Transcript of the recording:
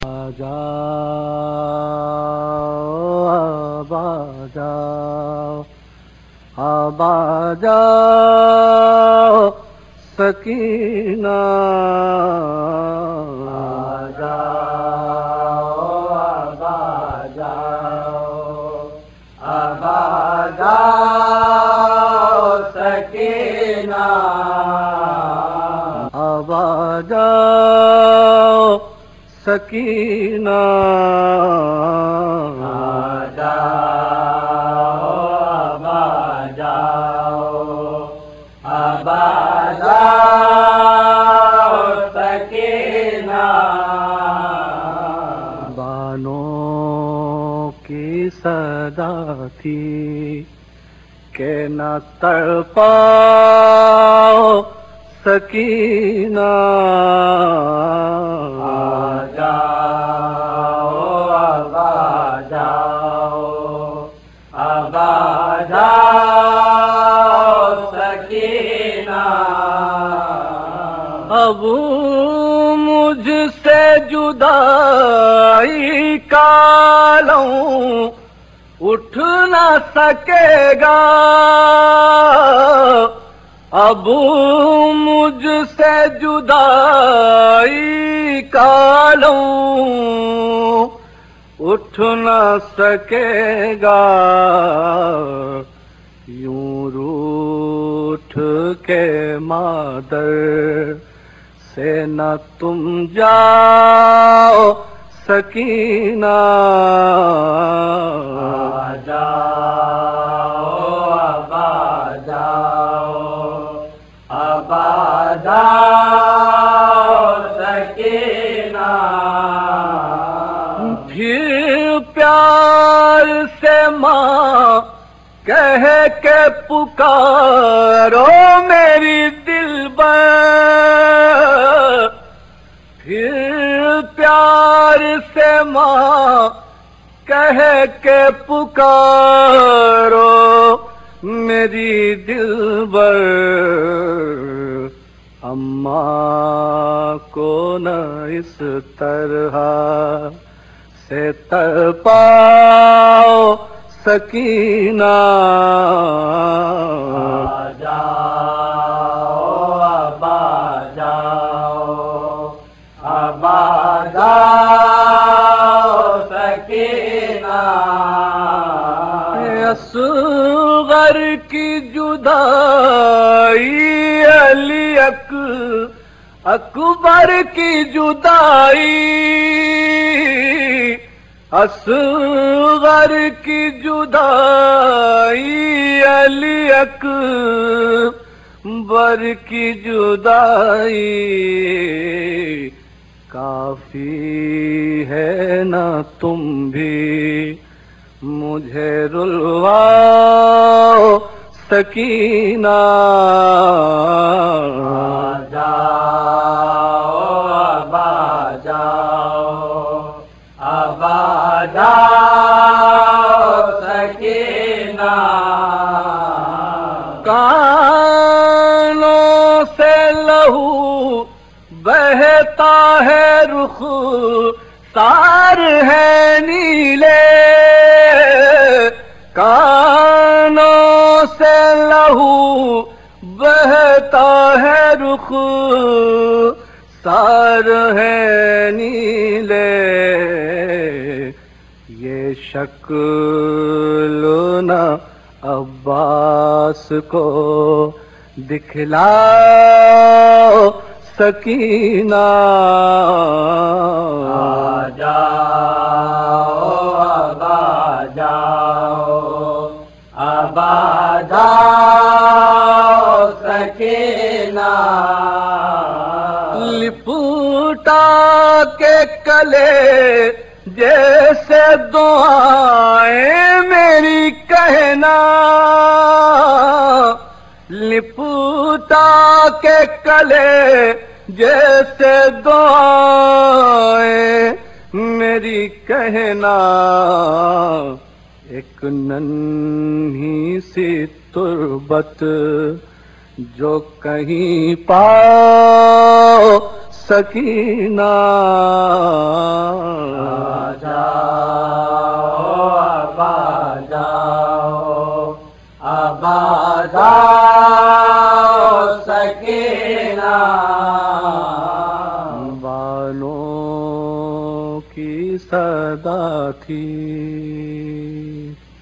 آجاؤ آجاؤ آجاؤ سکینہ آجاؤ آجاؤ سکینہ آجاؤ سکینہ آجاؤ سکینہ بانوں کی صدا تھی کہ نہ تڑپاؤ سکینہ آجاؤ سکینہ اب مجھ سے جدائی کا لوں اٹھ نہ سکے گا اب مجھ سے جدائی کا لوں اٹھ نہ سکے گا یوں روٹھ کے مادر سے نہ تم جاؤ سکینہ آجاؤ سکینہ پھر پیار سے ماں کہہ کے پکارو میری دلبر پھر پیار سے ماں کہہ کے پکارو میری دلبر اماں کو نہ اس طرح سے تڑپاؤ سکینہ آجاؤ سکینہ اصغر کی جدائی علی اکبر کی جدائی اصغر کی جدائی علی اکبر کی جدائی کافی ہے نہ تم بھی مجھے رلواؤ سکینہ آجاؤ سکینہ کانوں سے لہو بہتا ہے رخ سار ہے نیلے کانوں سے لہو بہتا ہے رخ سار ہے نیلے یہ شکل نہ عباس کو دکھلاؤ سکینہ آجاؤ سکینہ لپٹا کے کلے جیسے دعائیں میری کہنا لپٹا کے کلے جیسے دعائیں میری کہنا ایک ننھی سی تربت جو کہیں پاؤ سکینہ آباد سکینہ بانوں کی صدا تھی